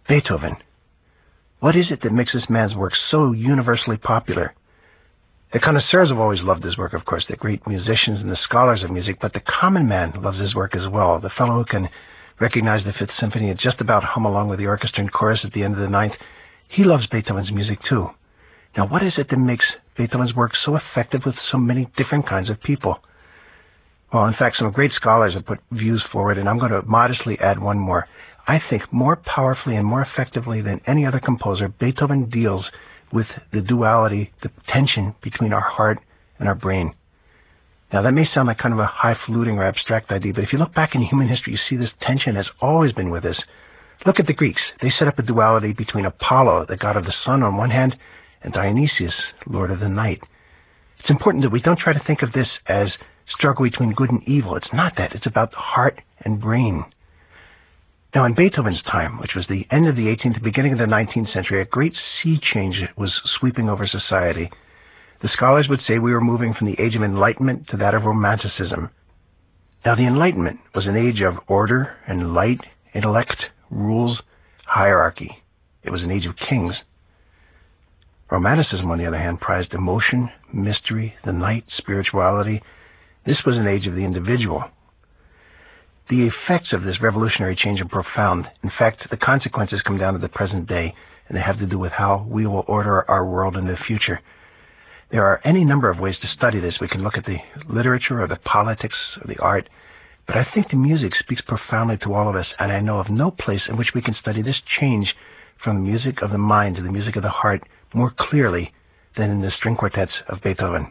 Beethoven. What is it that makes this man's work so universally popular? The connoisseurs have always loved his work, of course, the great musicians and the scholars of music, but the common man loves his work as well. The fellow who can recognize the Fifth Symphony and just about hum along with the orchestra and chorus at the end of the Ninth, he loves Beethoven's music too. Now, what is it that makes Beethoven's work so effective with so many different kinds of people? Well, in fact, some great scholars have put views forward, and I'm going to modestly add one more. I think more powerfully and more effectively than any other composer, Beethoven deals with the duality, the tension between our heart and our brain. Now, that may sound like kind of a highfalutin or abstract idea, but if you look back in human history, you see this tension has always been with us. Look at the Greeks. They set up a duality between Apollo, the god of the sun, on one hand, and Dionysius, lord of the night. It's important that we don't try to think of this as struggle between good and evil. It's not that. It's about heart and brain. Now, in Beethoven's time, which was the end of the 18th, beginning of the 19th century, a great sea change was sweeping over society. The scholars would say we were moving from the age of enlightenment to that of romanticism. Now, the Enlightenment was an age of order and light, intellect, rules, hierarchy. It was an age of kings. Romanticism, on the other hand, prized emotion, mystery, the night, spirituality. This was an age of the individual. The effects of this revolutionary change are profound. In fact, the consequences come down to the present day, and they have to do with how we will order our world in the future. There are any number of ways to study this. We can look at the literature or the politics or the art, but I think the music speaks profoundly to all of us, and I know of no place in which we can study this change from the music of the mind to the music of the heart more clearly than in the string quartets of Beethoven.